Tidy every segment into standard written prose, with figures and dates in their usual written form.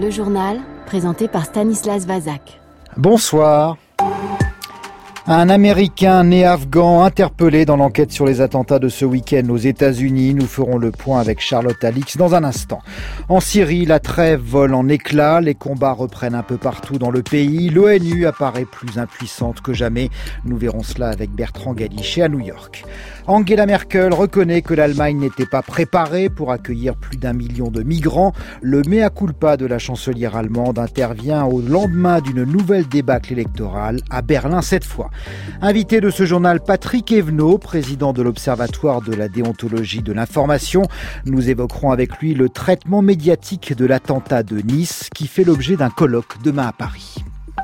Le journal, présenté par Stanislas Vazak. Bonsoir. Un Américain né afghan interpellé dans l'enquête sur les attentats de ce week-end aux États-Unis. Nous ferons le point avec Charlotte Alix dans un instant. En Syrie, la trêve vole en éclats. Les combats reprennent un peu partout dans le pays. L'ONU apparaît plus impuissante que jamais. Nous verrons cela avec Bertrand Galichet à New York. Angela Merkel reconnaît que l'Allemagne n'était pas préparée pour accueillir plus d'1 million de migrants. Le mea culpa de la chancelière allemande intervient au lendemain d'une nouvelle débâcle électorale à Berlin cette fois. Invité de ce journal, Patrick Evenot, président de l'Observatoire de la déontologie de l'information. Nous évoquerons avec lui le traitement médiatique de l'attentat de Nice qui fait l'objet d'un colloque demain à Paris.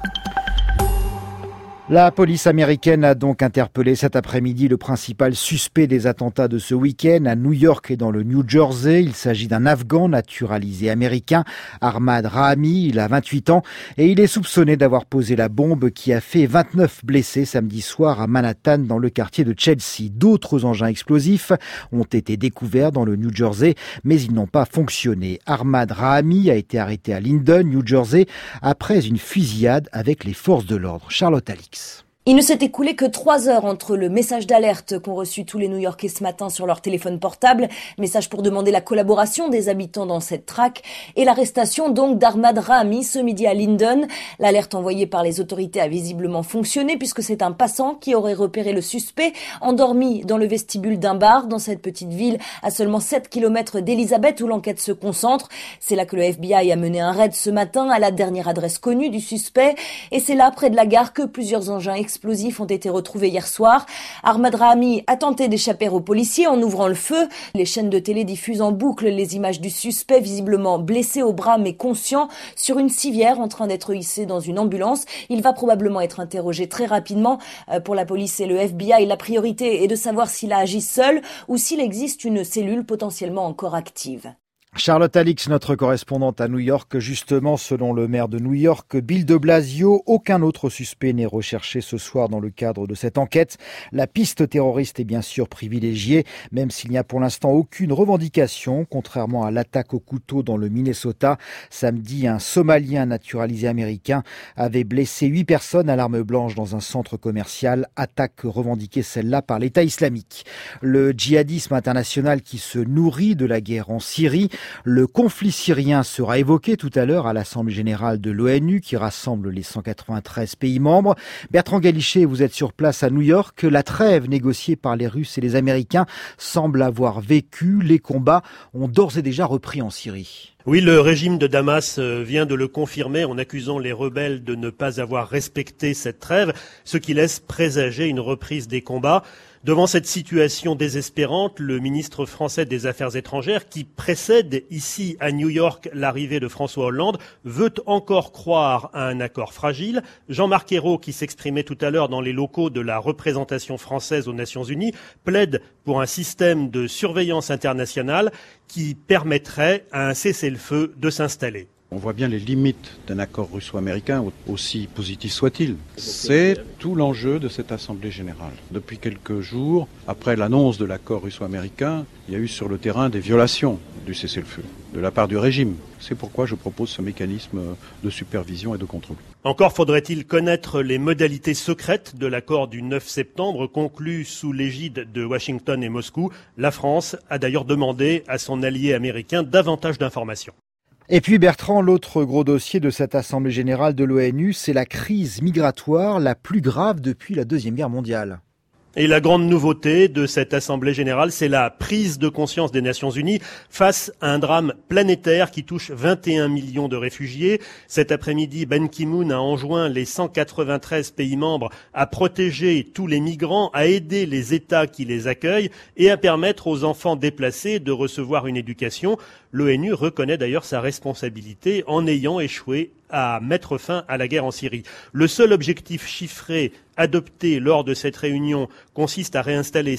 La police américaine a donc interpellé cet après-midi le principal suspect des attentats de ce week-end à New York et dans le New Jersey. Il s'agit d'un Afghan naturalisé américain, Ahmad Rahami. Il a 28 ans et il est soupçonné d'avoir posé la bombe qui a fait 29 blessés samedi soir à Manhattan dans le quartier de Chelsea. D'autres engins explosifs ont été découverts dans le New Jersey, mais ils n'ont pas fonctionné. Ahmad Rahami a été arrêté à Linden, New Jersey, après une fusillade avec les forces de l'ordre. Charlotte Alix. Il ne s'est écoulé que 3 heures entre le message d'alerte qu'ont reçu tous les New-Yorkais ce matin sur leur téléphone portable, message pour demander la collaboration des habitants dans cette traque, et l'arrestation donc d'Ahmad Rahami ce midi à Linden. L'alerte envoyée par les autorités a visiblement fonctionné puisque c'est un passant qui aurait repéré le suspect endormi dans le vestibule d'un bar dans cette petite ville à seulement 7 km d'Elizabeth où l'enquête se concentre. C'est là que le FBI a mené un raid ce matin à la dernière adresse connue du suspect et c'est là, près de la gare, que plusieurs engins explosifs ont été retrouvés hier soir. Ahmad Rahami a tenté d'échapper aux policiers en ouvrant le feu. Les chaînes de télé diffusent en boucle les images du suspect visiblement blessé au bras mais conscient sur une civière en train d'être hissé dans une ambulance. Il va probablement être interrogé très rapidement. Pour la police et le FBI, la priorité est de savoir s'il a agi seul ou s'il existe une cellule potentiellement encore active. Charlotte Alix, notre correspondante à New York, justement, selon le maire de New York, Bill de Blasio, aucun autre suspect n'est recherché ce soir dans le cadre de cette enquête. La piste terroriste est bien sûr privilégiée, même s'il n'y a pour l'instant aucune revendication, contrairement à l'attaque au couteau dans le Minnesota. Samedi, un Somalien naturalisé américain avait blessé 8 personnes à l'arme blanche dans un centre commercial, attaque revendiquée celle-là par l'État islamique. Le djihadisme international qui se nourrit de la guerre en Syrie. Le conflit syrien sera évoqué tout à l'heure à l'Assemblée générale de l'ONU qui rassemble les 193 pays membres. Bertrand Galichet, vous êtes sur place à New York. La trêve négociée par les Russes et les Américains semble avoir vécu. Les combats ont d'ores et déjà repris en Syrie. Oui, le régime de Damas vient de le confirmer en accusant les rebelles de ne pas avoir respecté cette trêve, ce qui laisse présager une reprise des combats. Devant cette situation désespérante, le ministre français des Affaires étrangères, qui précède ici à New York l'arrivée de François Hollande, veut encore croire à un accord fragile. Jean-Marc Ayrault, qui s'exprimait tout à l'heure dans les locaux de la représentation française aux Nations Unies, plaide pour un système de surveillance internationale qui permettrait à un cessez-le-feu de s'installer. On voit bien les limites d'un accord russo-américain, aussi positif soit-il. C'est tout l'enjeu de cette Assemblée générale. Depuis quelques jours, après l'annonce de l'accord russo-américain, il y a eu sur le terrain des violations du cessez-le-feu de la part du régime. C'est pourquoi je propose ce mécanisme de supervision et de contrôle. Encore faudrait-il connaître les modalités secrètes de l'accord du 9 septembre conclu sous l'égide de Washington et Moscou. La France a d'ailleurs demandé à son allié américain davantage d'informations. Et puis Bertrand, l'autre gros dossier de cette Assemblée générale de l'ONU, c'est la crise migratoire la plus grave depuis la Deuxième Guerre mondiale. Et la grande nouveauté de cette Assemblée générale, c'est la prise de conscience des Nations Unies face à un drame planétaire qui touche 21 millions de réfugiés. Cet après-midi, Ban Ki-moon a enjoint les 193 pays membres à protéger tous les migrants, à aider les États qui les accueillent et à permettre aux enfants déplacés de recevoir une éducation. L'ONU reconnaît d'ailleurs sa responsabilité en ayant échoué à mettre fin à la guerre en Syrie. Le seul objectif chiffré adopté lors de cette réunion consiste à réinstaller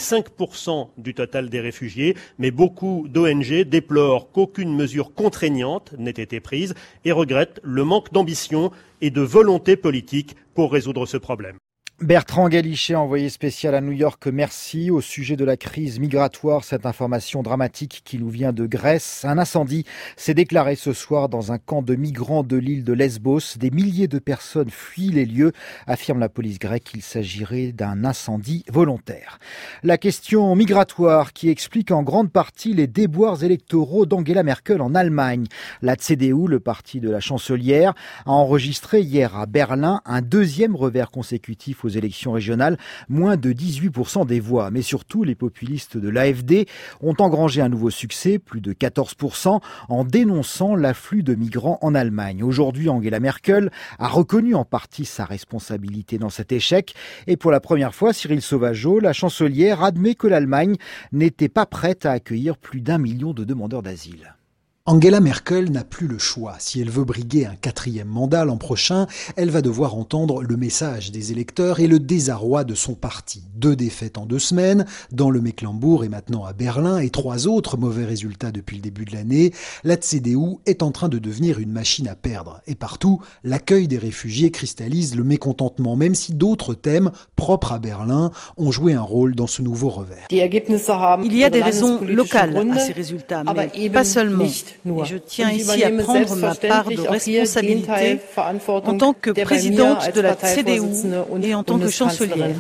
5% du total des réfugiés, mais beaucoup d'ONG déplorent qu'aucune mesure contraignante n'ait été prise et regrettent le manque d'ambition et de volonté politique pour résoudre ce problème. Bertrand Galichet, envoyé spécial à New York, merci. Au sujet de la crise migratoire, cette information dramatique qui nous vient de Grèce. Un incendie s'est déclaré ce soir dans un camp de migrants de l'île de Lesbos. Des milliers de personnes fuient les lieux, affirme la police grecque qu'il s'agirait d'un incendie volontaire. La question migratoire qui explique en grande partie les déboires électoraux d'Angela Merkel en Allemagne. La CDU, le parti de la chancelière, a enregistré hier à Berlin un deuxième revers consécutif aux élections régionales, moins de 18% des voix. Mais surtout, les populistes de l'AfD ont engrangé un nouveau succès, plus de 14%, en dénonçant l'afflux de migrants en Allemagne. Aujourd'hui, Angela Merkel a reconnu en partie sa responsabilité dans cet échec. Et pour la première fois, Cyril Sauvageau, la chancelière, admet que l'Allemagne n'était pas prête à accueillir plus d'1 million de demandeurs d'asile. Angela Merkel n'a plus le choix. Si elle veut briguer un 4e mandat l'an prochain, elle va devoir entendre le message des électeurs et le désarroi de son parti. 2 défaites en 2 semaines, dans le Mecklembourg et maintenant à Berlin, et 3 autres mauvais résultats depuis le début de l'année, la CDU est en train de devenir une machine à perdre. Et partout, l'accueil des réfugiés cristallise le mécontentement, même si d'autres thèmes, propres à Berlin, ont joué un rôle dans ce nouveau revers. Il y a des raisons locales à ces résultats, mais pas seulement. Et je tiens ici à prendre ma part de responsabilité en tant que présidente de la CDU et en tant que chancelière.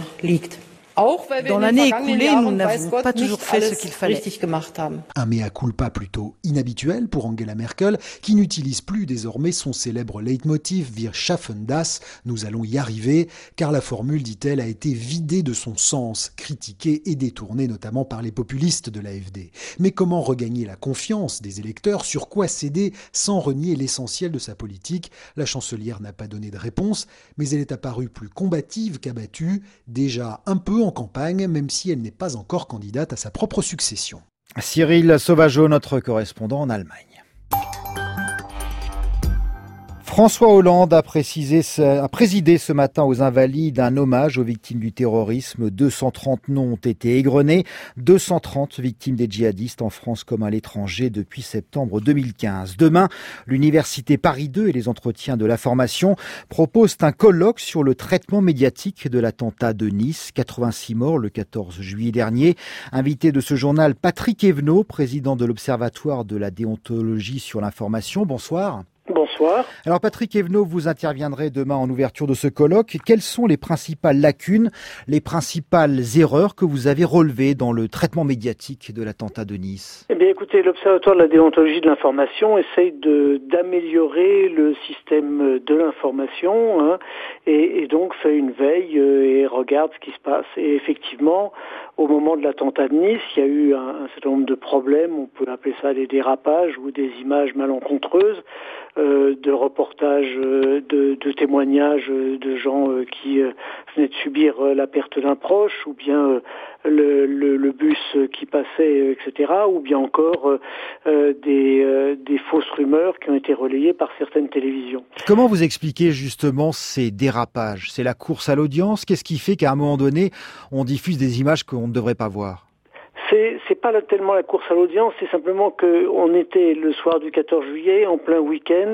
Dans l'année écoulée, nous n'avons pas toujours fait ce qu'il fallait. Un mea culpa plutôt inhabituel pour Angela Merkel, qui n'utilise plus désormais son célèbre leitmotiv « Wir schaffen das », nous allons y arriver, car la formule, dit-elle, a été vidée de son sens, critiquée et détournée notamment par les populistes de l'AfD. Mais comment regagner la confiance des électeurs? Sur quoi céder sans renier l'essentiel de sa politique? La chancelière n'a pas donné de réponse, mais elle est apparue plus combative qu'abattue, déjà un peu en campagne, même si elle n'est pas encore candidate à sa propre succession. Cyril Sauvageau, notre correspondant en Allemagne. François Hollande a présidé ce matin aux Invalides un hommage aux victimes du terrorisme. 230 noms ont été égrenés, 230 victimes des djihadistes en France comme à l'étranger depuis septembre 2015. Demain, l'université Paris 2 et les entretiens de la formation proposent un colloque sur le traitement médiatique de l'attentat de Nice. 86 morts le 14 juillet dernier. Invité de ce journal, Patrick Evenot, président de l'Observatoire de la déontologie sur l'information. Bonsoir. Bonsoir. Alors Patrick Evenot, vous interviendrez demain en ouverture de ce colloque. Quelles sont les principales lacunes, les principales erreurs que vous avez relevées dans le traitement médiatique de l'attentat de Nice? Eh bien écoutez, l'Observatoire de la déontologie de l'information essaye d'améliorer le système de l'information et donc fait une veille et regarde ce qui se passe. Et effectivement, au moment de l'attentat de Nice, il y a eu un certain nombre de problèmes, on peut appeler ça des dérapages ou des images malencontreuses, de reportages, de témoignages de gens qui venaient de subir la perte d'un proche, ou bien le bus qui passait, etc., ou bien encore des fausses rumeurs qui ont été relayées par certaines télévisions. Comment vous expliquez justement ces dérapages? C'est la course à l'audience? Qu'est-ce qui fait qu'à un moment donné, on diffuse des images qu'on ne devrait pas voir? C'est pas tellement la course à l'audience, c'est simplement qu'on était le soir du 14 juillet, en plein week-end,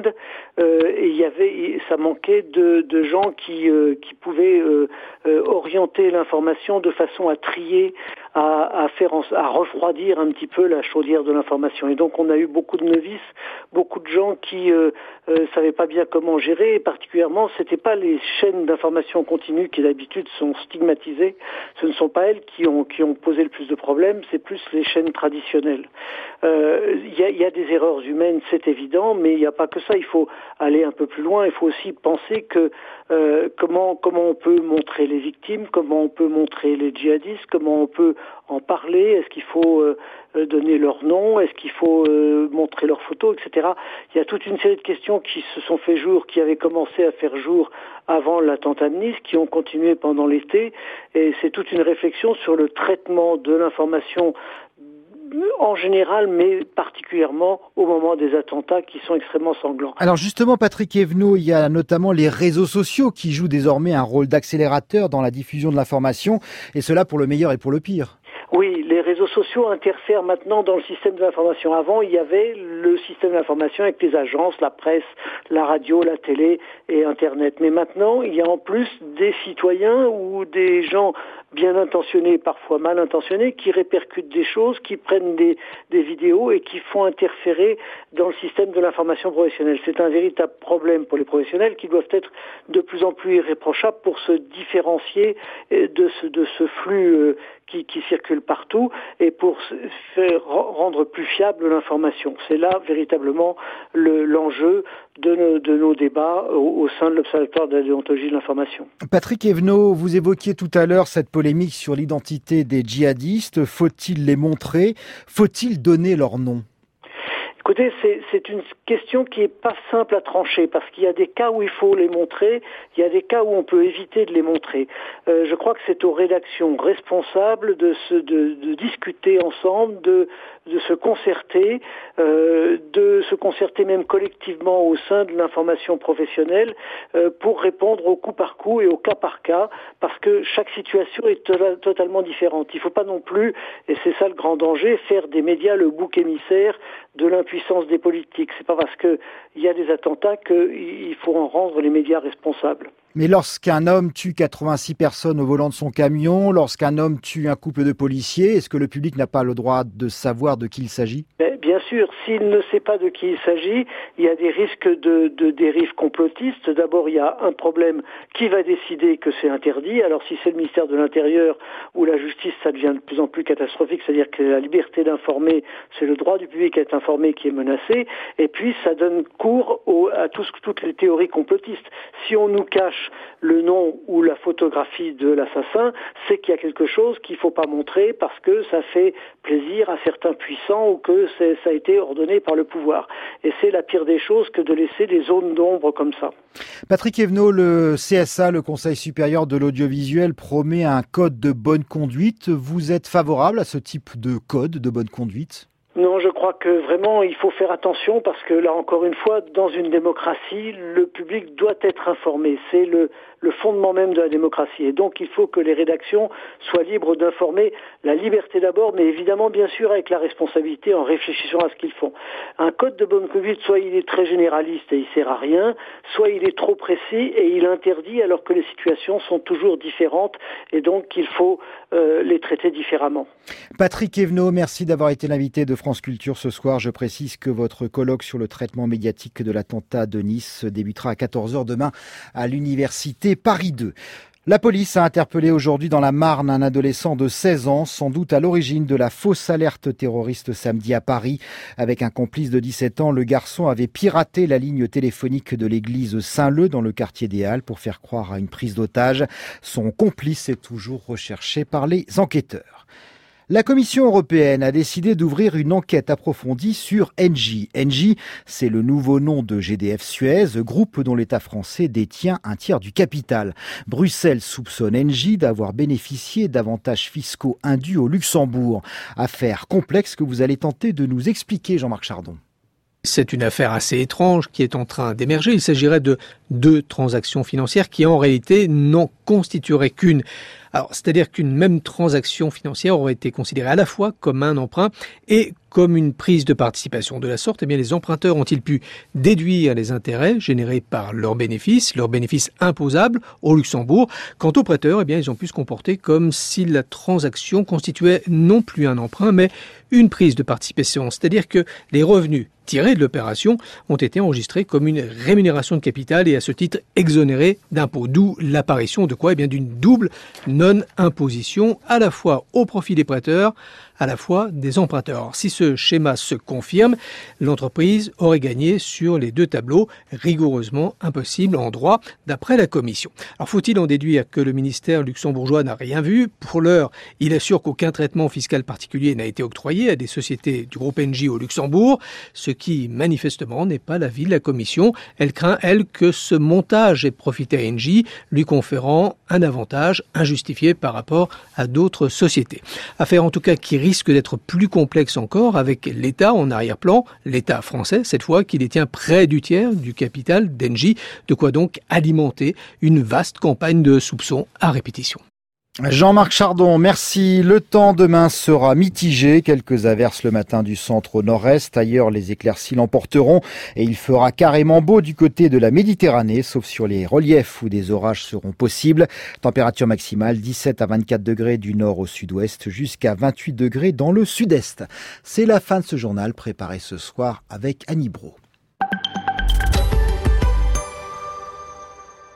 et ça manquait de gens qui pouvaient orienter l'information de façon à trier, à refroidir un petit peu la chaudière de l'information. Et donc on a eu beaucoup de novices, beaucoup de gens qui savaient pas bien comment gérer, et particulièrement c'était pas les chaînes d'information continue qui d'habitude sont stigmatisées, ce ne sont pas elles qui ont posé le plus de problèmes, c'est plus les chaînes traditionnelles. Il y a des erreurs humaines, c'est évident, mais il n'y a pas que ça, il faut aller un peu plus loin, il faut aussi penser que comment on peut montrer les victimes, comment on peut montrer les djihadistes, comment on peut en parler, est-ce qu'il faut donner leur nom, est-ce qu'il faut montrer leurs photos, etc. Il y a toute une série de questions qui se sont fait jour, qui avaient commencé à faire jour avant l'attentat de Nice, qui ont continué pendant l'été, et c'est toute une réflexion sur le traitement de l'information en général, mais particulièrement au moment des attentats qui sont extrêmement sanglants. Alors justement, Patrick Evenot, il y a notamment les réseaux sociaux qui jouent désormais un rôle d'accélérateur dans la diffusion de l'information, et cela pour le meilleur et pour le pire. Oui, les réseaux sociaux interfèrent maintenant dans le système de l'information. Avant, il y avait le système de l'information avec les agences, la presse, la radio, la télé et Internet. Mais maintenant, il y a en plus des citoyens ou des gens bien intentionnés, parfois mal intentionnés, qui répercutent des choses, qui prennent des vidéos et qui font interférer dans le système de l'information professionnelle. C'est un véritable problème pour les professionnels qui doivent être de plus en plus irréprochables pour se différencier de ce flux qui circule partout et pour faire rendre plus fiable l'information. C'est là véritablement l'enjeu de nos débats au sein de l'Observatoire de la déontologie de l'information. Patrick Evenot, vous évoquiez tout à l'heure cette polémique sur l'identité des djihadistes. Faut-il les montrer ? Faut-il donner leur nom ? Écoutez, c'est une question qui est pas simple à trancher parce qu'il y a des cas où il faut les montrer, il y a des cas où on peut éviter de les montrer. Je crois que c'est aux rédactions responsables de discuter ensemble, de se concerter, même collectivement au sein de l'information professionnelle pour répondre au coup par coup et au cas par cas parce que chaque situation est totalement différente. Il ne faut pas non plus, et c'est ça le grand danger, faire des médias le bouc émissaire de l'impuissance des politiques. C'est pas parce qu'il y a des attentats qu'il faut en rendre les médias responsables. Mais lorsqu'un homme tue 86 personnes au volant de son camion, lorsqu'un homme tue un couple de policiers, est-ce que le public n'a pas le droit de savoir de qui il s'agit ? Bien sûr, s'il ne sait pas de qui il s'agit, il y a des risques de dérives complotistes. D'abord, il y a un problème qui va décider que c'est interdit. Alors si c'est le ministère de l'Intérieur ou la justice, ça devient de plus en plus catastrophique, c'est-à-dire que la liberté d'informer, c'est le droit du public à être informé qui est menacé. Et puis, ça donne cours à toutes les théories complotistes. Si on nous cache le nom ou la photographie de l'assassin, c'est qu'il y a quelque chose qu'il ne faut pas montrer parce que ça fait plaisir à certains puissants ou que ça a été ordonné par le pouvoir. Et c'est la pire des choses que de laisser des zones d'ombre comme ça. Patrick Evenot, le CSA, le Conseil supérieur de l'audiovisuel, promet un code de bonne conduite. Vous êtes favorable à ce type de code de bonne conduite ? Non, je crois que vraiment il faut faire attention parce que là encore une fois, dans une démocratie, le public doit être informé. C'est le fondement même de la démocratie. Et donc il faut que les rédactions soient libres d'informer. La liberté d'abord, mais évidemment bien sûr avec la responsabilité en réfléchissant à ce qu'ils font. Un code de bonne conduite, soit il est très généraliste et il sert à rien, soit il est trop précis et il interdit alors que les situations sont toujours différentes et donc il faut les traiter différemment. Patrick Evenot, merci d'avoir été l'invité de France Culture ce soir. Je précise que votre colloque sur le traitement médiatique de l'attentat de Nice débutera à 14h demain à l'université Paris 2. La police a interpellé aujourd'hui dans la Marne un adolescent de 16 ans, sans doute à l'origine de la fausse alerte terroriste samedi à Paris. Avec un complice de 17 ans, le garçon avait piraté la ligne téléphonique de l'église Saint-Leu dans le quartier des Halles pour faire croire à une prise d'otage. Son complice est toujours recherché par les enquêteurs. La Commission européenne a décidé d'ouvrir une enquête approfondie sur Engie. Engie, c'est le nouveau nom de GDF Suez, groupe dont l'État français détient un tiers du capital. Bruxelles soupçonne Engie d'avoir bénéficié d'avantages fiscaux indus au Luxembourg. Affaire complexe que vous allez tenter de nous expliquer, Jean-Marc Chardon. C'est une affaire assez étrange qui est en train d'émerger. Il s'agirait de deux transactions financières qui en réalité n'en constitueraient qu'une. Alors, c'est-à-dire qu'une même transaction financière aurait été considérée à la fois comme un emprunt et comme une prise de participation. De la sorte, eh bien, les emprunteurs ont-ils pu déduire les intérêts générés par leurs bénéfices imposables au Luxembourg. Quant aux prêteurs, eh bien, ils ont pu se comporter comme si la transaction constituait non plus un emprunt, mais une prise de participation. C'est-à-dire que les revenus tirés de l'opération ont été enregistrés comme une rémunération de capital et à ce titre exonérés d'impôts. D'où l'apparition de quoi ? Eh bien, d'une double non-imposition à la fois au profit des prêteurs, à la fois des emprunteurs. Alors, si ce schéma se confirme, l'entreprise aurait gagné sur les deux tableaux, rigoureusement impossible en droit d'après la Commission. Alors faut-il en déduire que le ministère luxembourgeois n'a rien vu ? Pour l'heure, il assure qu'aucun traitement fiscal particulier n'a été octroyé à des sociétés du groupe Engie au Luxembourg, ce qui manifestement n'est pas l'avis de la Commission. Elle craint, elle, que ce montage ait profité à Engie, lui conférant un avantage injustifié par rapport à d'autres sociétés. Affaire en tout cas qui risque d'être plus complexe encore avec l'État en arrière-plan, l'État français cette fois qui détient près du tiers du capital d'Engie, de quoi donc alimenter une vaste campagne de soupçons à répétition. Jean-Marc Chardon, merci. Le temps demain sera mitigé. Quelques averses le matin du centre au nord-est. Ailleurs, les éclaircies l'emporteront et il fera carrément beau du côté de la Méditerranée, sauf sur les reliefs où des orages seront possibles. Température maximale 17 à 24 degrés du nord au sud-ouest jusqu'à 28 degrés dans le sud-est. C'est la fin de ce journal préparé ce soir avec Annie Brault.